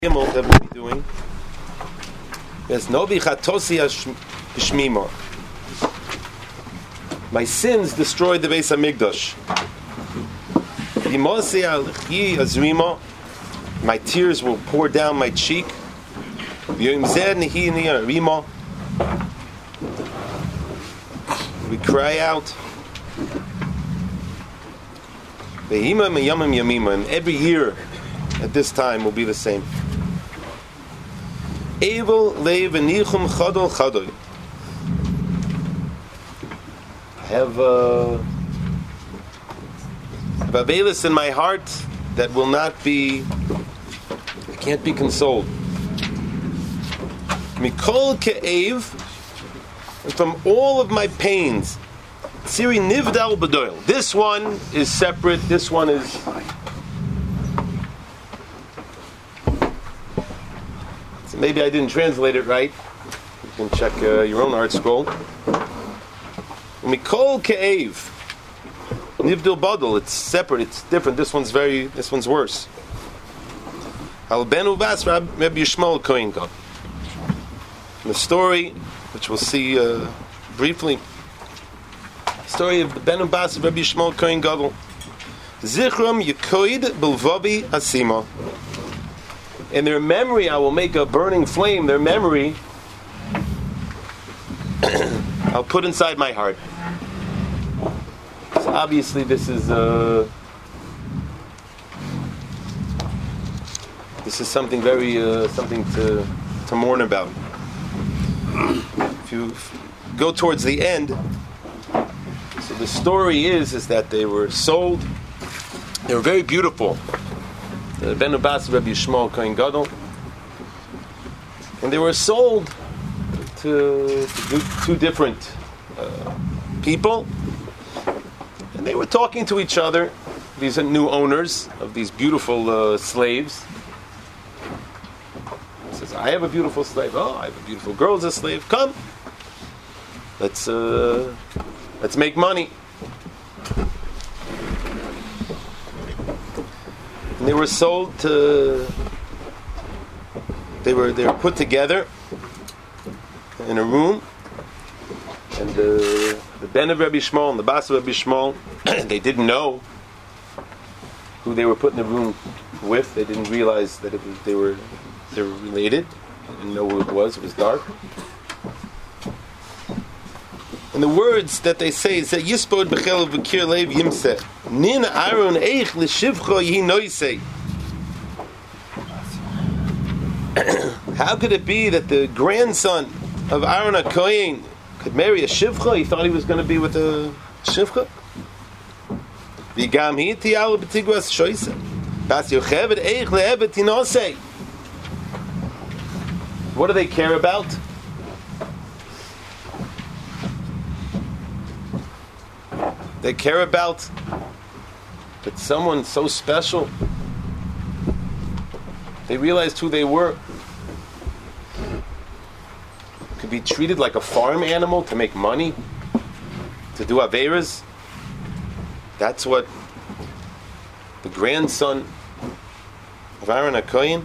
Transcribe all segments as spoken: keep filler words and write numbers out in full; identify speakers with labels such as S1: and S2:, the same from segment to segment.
S1: That we'll be doing. There's Novi Chatosi Hashmima. My sins destroyed the Beis Hamikdash. V'imosei alchi azrima. My tears will pour down my cheek. V'yom zeh nehi niyarima. We cry out. V'hima meyamim yamima. And every year at this time will be the same. Evil leiv enichum chadol chadol. I have uh, a avelis in my heart that will not be, it can't be consoled. Mikol ke'ev, and from all of my pains, Siri nivdal b'doil. This one is separate. This one is. Maybe I didn't translate it right. You can check uh, your own art scroll. Mikol ke'ev, nivdil badal. It's separate. It's different. This one's very. This one's worse. Al ben uvas Rabbi Yishmael Kohen Gadol. The story, which we'll see uh, briefly. Story of the ben uvas Rabbi Yishmael Kohen Gadol. Zichram Yekoid Bilvabi Asima. In their memory, I will make a burning flame. Their memory, I'll put inside my heart. So obviously, this is uh, this is something very uh, something to to mourn about. If you go towards the end, so the story is is that they were sold. They were very beautiful. The ben uvas Rabbi Yishmael Kohen Gadol, and they were sold to, to two different uh, people, and they were talking to each other. These are new owners of these beautiful uh, slaves. He says, "I have a beautiful slave. Oh, I have a beautiful girl as a slave. Come, let's uh, let's make money." And they were sold to. They were they were put together in a room, and the the ben of Rabbi Yishmael and the bas of Rabbi Yishmael, they didn't know who they were put in the room with. They didn't realize that it was, they were they were related. They didn't know who it was. It was dark. And the words that they say is that Yispod b'chel v'kir leiv yimseh Nin Aaron eich l'shivcho yi noisei. How could it be that the grandson of Aaron HaKohen could marry a shivcha? He thought he was going to be with a shivcha. V'gam hi tiyalu b'tigwas shoyse bas yochevet eich le'evet tinosei. What do they care about? They care about that someone so special, they realized who they were, could be treated like a farm animal to make money, to do averas. That's what the grandson of Aaron HaKohen,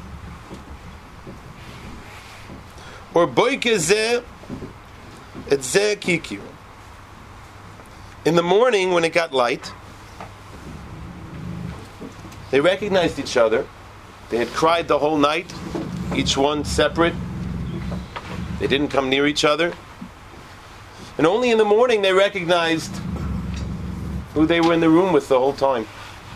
S1: or boike zeh et zeh kikir. In the morning, when it got light, they recognized each other. They had cried the whole night, each one separate. They didn't come near each other. And only in the morning they recognized who they were in the room with the whole time.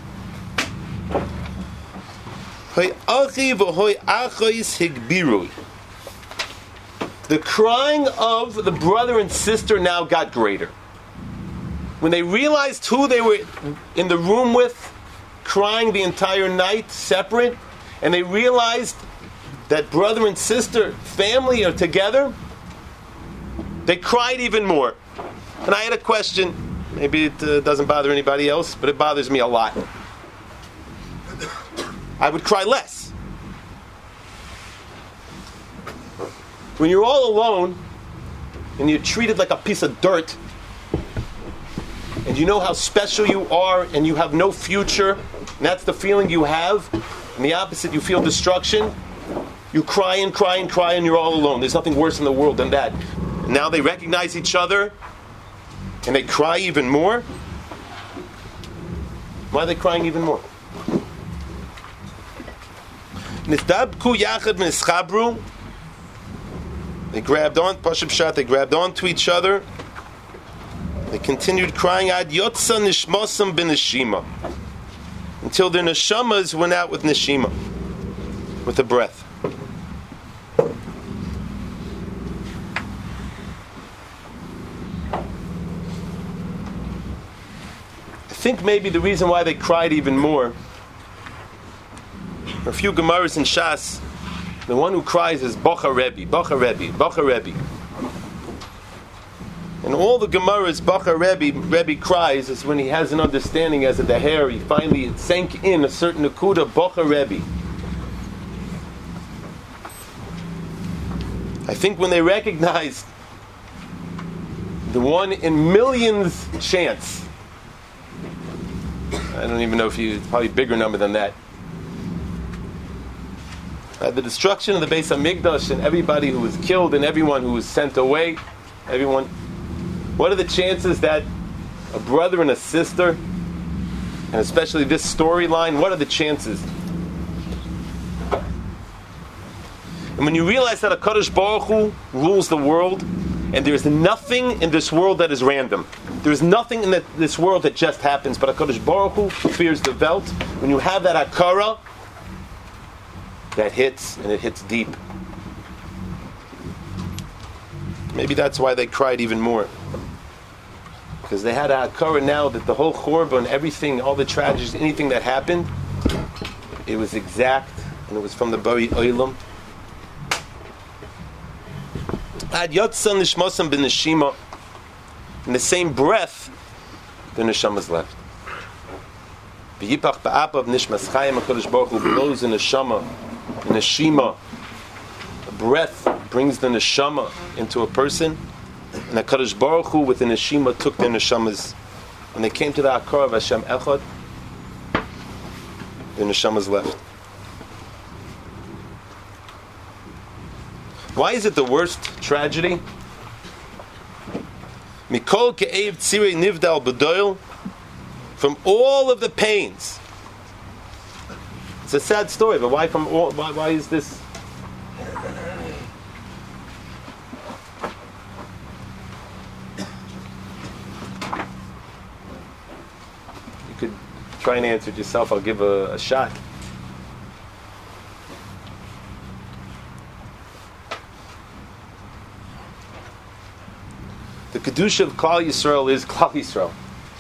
S1: The crying of the brother and sister now got greater. When they realized who they were in the room with, crying the entire night, separate, and they realized that brother and sister, family are together, they cried even more. And I had a question, maybe it uh, doesn't bother anybody else, but it bothers me a lot. I would cry less. When you're all alone, and you're treated like a piece of dirt, and you know how special you are, and you have no future, and that's the feeling you have, and the opposite, you feel destruction, You cry and cry and cry and you're all alone. There's nothing worse in the world than that. Now they recognize each other and they cry even more. Why are they crying even more? Nistabku yachad mischabru. They grabbed on, Pashab Shat, they grabbed onto each other. They continued crying ad yotza nishmosam b'neshima, until their neshamas went out with neshima, with the breath. I think maybe the reason why they cried even more, there are a few Gemaras in Shas. The one who cries is Bocha Rebbe, Bocha Rebbe, Bocha Rebbe. And all the Gemaras, Bocha Rebbe, Rebbe cries is when he has an understanding as a daher, he finally sank in a certain Nakuda, Bocha Rebbe. I think when they recognized the one in millions chance, I don't even know if you, it's probably a bigger number than that, Uh, the destruction of the Beis HaMikdash and everybody who was killed and everyone who was sent away, everyone. What are the chances that a brother and a sister, and especially this storyline, what are the chances? And when you realize that HaKadosh Baruch Hu rules the world, and there is nothing in this world that is random. There is nothing in the, this world that just happens, but HaKadosh Baruch Hu fears the Welt. When you have that Hakara, that hits, and it hits deep. Maybe that's why they cried even more. Because they had a hakara now that the whole Chorban, everything, all the tragedies, anything that happened, it was exact, and it was from the Bari Olam. Ad Yotza Nishmosam b'Neshima, in the same breath, the Neshama's left. V'yipach ba'apav Nishmas Chayim, HaKadosh Baruch Hu blows in Neshama, in Neshima. A breath brings the Neshama into a person, and HaKadosh Baruch Hu with the Neshima took their Neshamas. When they came to the Hakara of Hashem Echad, the Neshamas left. Why is it the worst tragedy? Mikol ke'ev tzirei nivdal b'doil, from all of the pains. It's a sad story, but why from all? Why, why is this? You could try and answer it yourself. I'll give a, a shot. The Kedusha of Klal Yisrael is Klal Yisrael.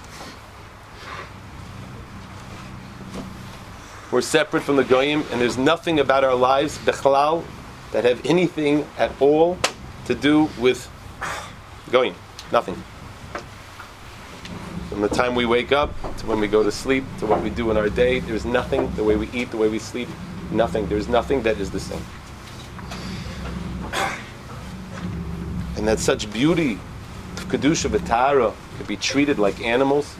S1: We're separate from the Goyim, and there's nothing about our lives, Bechlal, that have anything at all to do with Goyim. Nothing. From the time we wake up, to when we go to sleep, to what we do in our day, there's nothing, the way we eat, the way we sleep, nothing. There's nothing that is the same. And that's such beauty. Kedusha v'tara could be treated like animals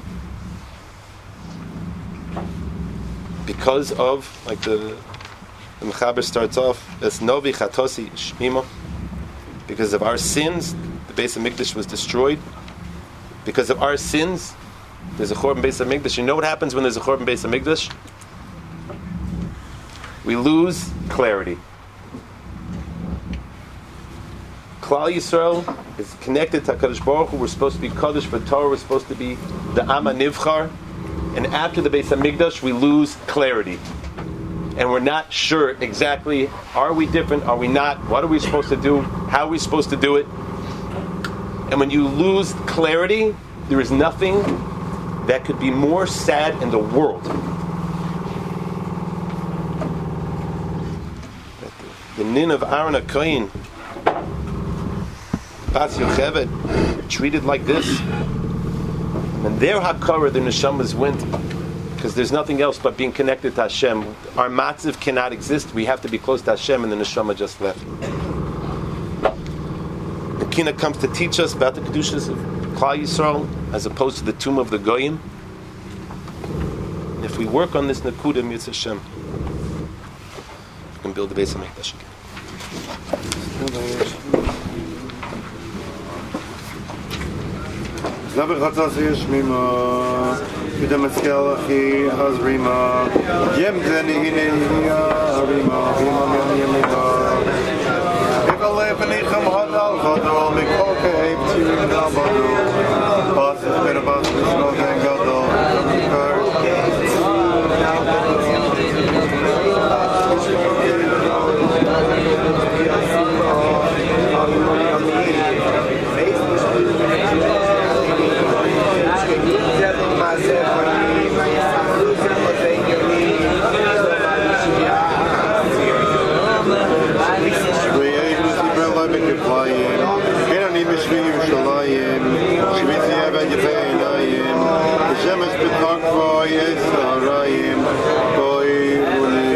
S1: because of, like the the Mechaber starts off, as novi chatosi shmima, because of our sins, the Beis HaMikdash was destroyed. Because of our sins, there's a Chorban Beis HaMikdash. You know what happens when there's a Chorban Beis HaMikdash? We lose clarity. Klal Yisrael is connected to HaKadosh Baruch Hu. We're supposed to be Kadosh B'Torah. We're supposed to be the Amma Nivchar. And after the Beis HaMikdash, we lose clarity. And we're not sure exactly, are we different, are we not, what are we supposed to do, how are we supposed to do it. And when you lose clarity, there is nothing that could be more sad in the world. The Nin of Aaron HaKoyin, Bas Yocheved, treated like this. And their Hakara, the Neshamas went, because there's nothing else but being connected to Hashem. Our matziv cannot exist. We have to be close to Hashem, and the Neshama just left. The Kina comes to teach us about the Kedushas of Klal Yisrael, as opposed to the tomb of the Goyim. If we work on this Nakuda, Mitzvah Hashem, can build the base of Mikdash again.
S2: Zaber hat das hier schmima mit dem Skalachi Hazrima Yem Zeni Hine Harima Hima Yemima If a Lebanecham Hadal Gadol Mikoke Heip Tirim Dalbadu Bas is better Bas is not than Gadol Shemesh betak boy es arayim boy uli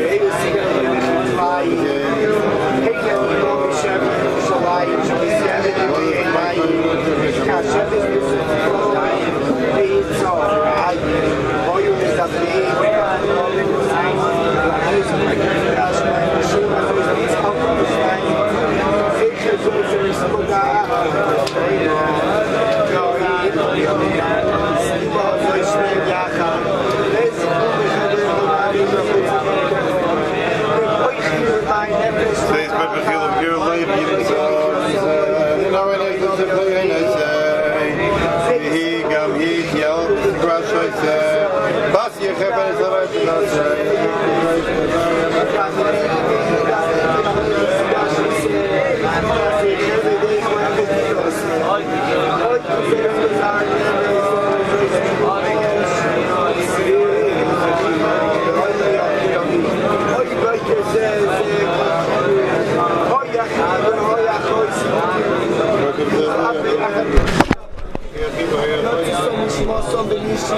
S2: Steeds met Michiel op heel leven, nou en echt dat ze hier gaan hier, ja, grassroots, Bas hier hebben is eruit te lassen.